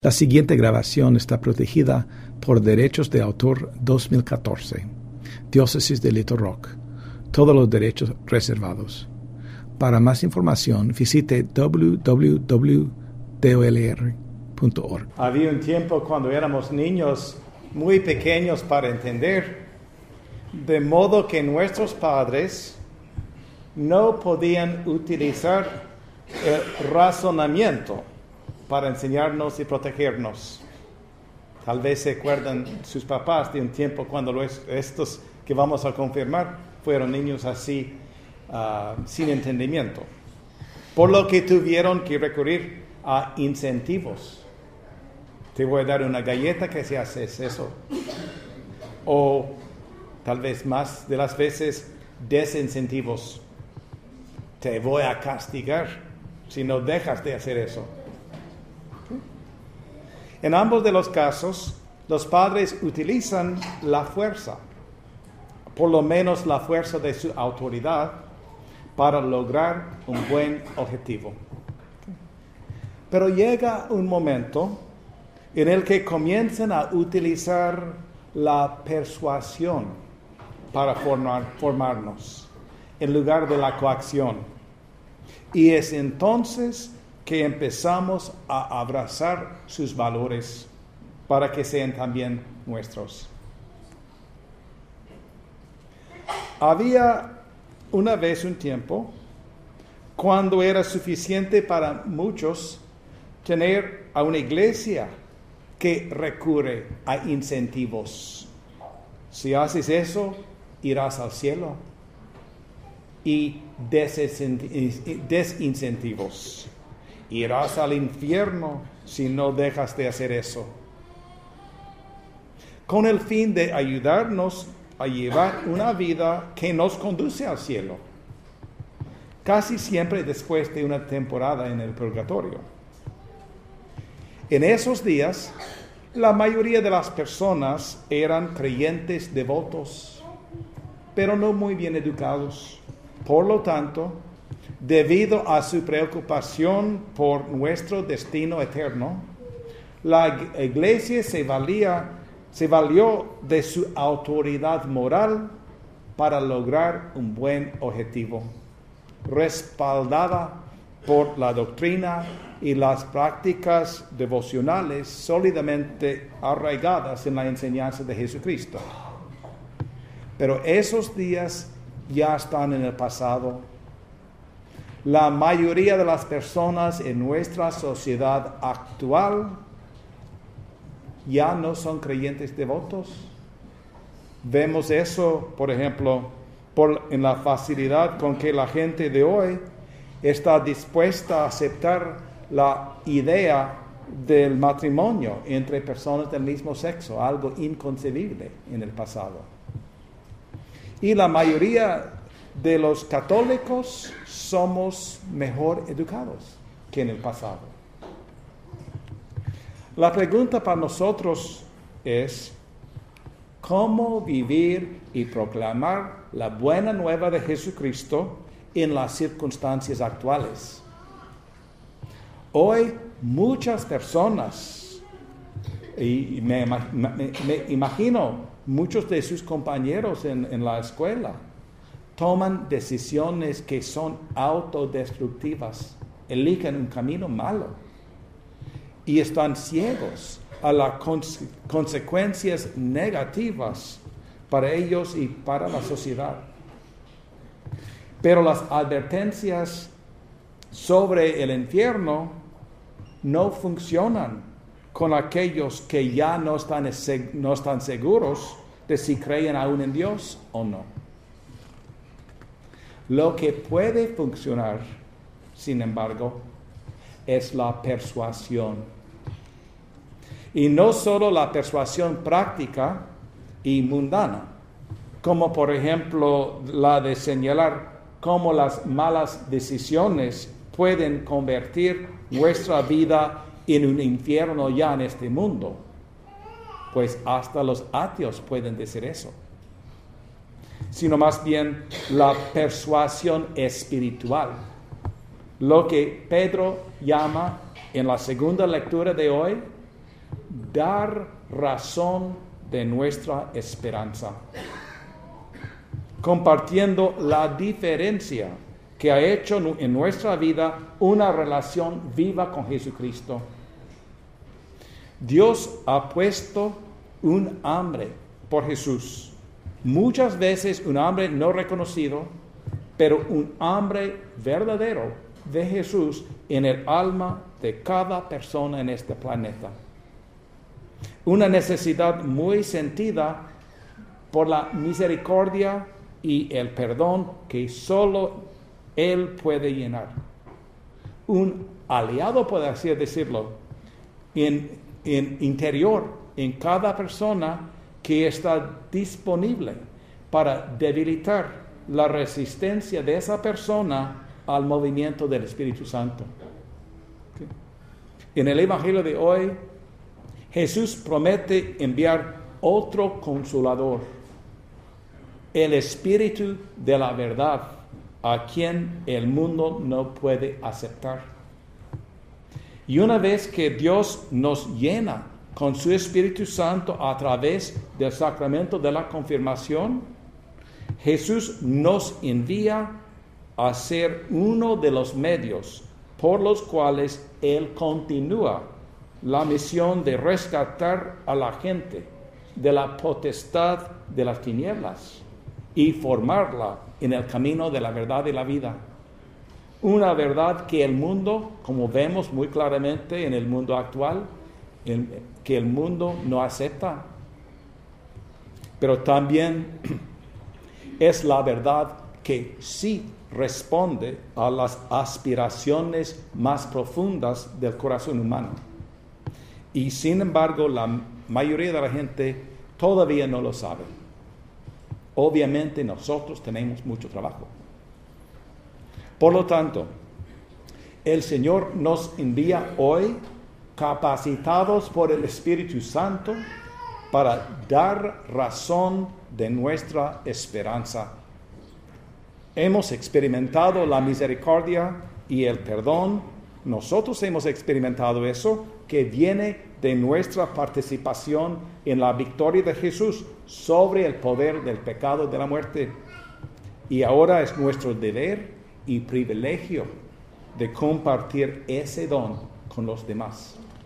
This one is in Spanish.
La siguiente grabación está protegida por derechos de autor 2014. Diócesis de Little Rock. Todos los derechos reservados. Para más información, visite www.dolr.org. Había un tiempo cuando éramos niños muy pequeños para entender, de modo que nuestros padres no podían utilizar el razonamiento para enseñarnos y protegernos. Tal vez se acuerdan sus papás de un tiempo cuando estos que vamos a confirmar fueron niños así, sin entendimiento. Por lo que tuvieron que recurrir a incentivos. Te voy a dar una galleta que si haces eso. O tal vez más de las veces desincentivos. Te voy a castigar si no dejas de hacer eso. En ambos de los casos, los padres utilizan la fuerza, por lo menos la fuerza de su autoridad, para lograr un buen objetivo. Pero llega un momento en el que comienzan a utilizar la persuasión para formarnos, en lugar de la coacción. Y es entonces que empezamos a abrazar sus valores para que sean también nuestros. Había una vez un tiempo cuando era suficiente para muchos tener a una iglesia que recurre a incentivos. Si haces eso, irás al cielo. Y desincentivos. Irás al infierno si no dejas de hacer eso. Con el fin de ayudarnos a llevar una vida que nos conduce al cielo. Casi siempre después de una temporada en el purgatorio. En esos días, la mayoría de las personas eran creyentes devotos, pero no muy bien educados. Por lo tanto, debido a su preocupación por nuestro destino eterno, la iglesia se valió de su autoridad moral para lograr un buen objetivo, respaldada por la doctrina y las prácticas devocionales sólidamente arraigadas en la enseñanza de Jesucristo. Pero esos días ya están en el pasado. La mayoría de las personas en nuestra sociedad actual ya no son creyentes devotos. Vemos eso, por ejemplo, en la facilidad con que la gente de hoy está dispuesta a aceptar la idea del matrimonio entre personas del mismo sexo, algo inconcebible en el pasado. Y la mayoría de los católicos somos mejor educados que en el pasado. La pregunta para nosotros es, ¿cómo vivir y proclamar la buena nueva de Jesucristo en las circunstancias actuales? Hoy muchas personas, y me imagino muchos de sus compañeros en la escuela, toman decisiones que son autodestructivas, eligen un camino malo y están ciegos a las consecuencias negativas para ellos y para la sociedad. Pero las advertencias sobre el infierno no funcionan con aquellos que ya no están seguros de si creen aún en Dios o no. Lo que puede funcionar, sin embargo, es la persuasión. Y no solo la persuasión práctica y mundana, como por ejemplo la de señalar cómo las malas decisiones pueden convertir nuestra vida en un infierno ya en este mundo. Pues hasta los ateos pueden decir eso. Sino más bien la persuasión espiritual. Lo que Pedro llama en la segunda lectura de hoy dar razón de nuestra esperanza, compartiendo la diferencia que ha hecho en nuestra vida una relación viva con Jesucristo. Dios ha puesto un hambre por Jesús, muchas veces un hambre no reconocido, pero un hambre verdadero de Jesús en el alma de cada persona en este planeta. Una necesidad muy sentida por la misericordia y el perdón que solo Él puede llenar. Un aliado, por así decirlo, en interior en cada persona que está disponible para debilitar la resistencia de esa persona al movimiento del Espíritu Santo. En el Evangelio de hoy, Jesús promete enviar otro consolador, el Espíritu de la verdad, a quien el mundo no puede aceptar. Y una vez que Dios nos llena con su Espíritu Santo a través del sacramento de la confirmación, Jesús nos envía a ser uno de los medios por los cuales Él continúa la misión de rescatar a la gente de la potestad de las tinieblas y formarla en el camino de la verdad y la vida. Una verdad que el mundo, como vemos muy claramente en el mundo actual, que el mundo no acepta. Pero también es la verdad que sí responde a las aspiraciones más profundas del corazón humano. Y sin embargo, la mayoría de la gente todavía no lo sabe. Obviamente nosotros tenemos mucho trabajo. Por lo tanto, el Señor nos envía hoy capacitados por el Espíritu Santo para dar razón de nuestra esperanza. Hemos experimentado la misericordia y el perdón. Nosotros hemos experimentado eso que viene de nuestra participación en la victoria de Jesús sobre el poder del pecado y de la muerte. Y ahora es nuestro deber y privilegio de compartir ese don con los demás.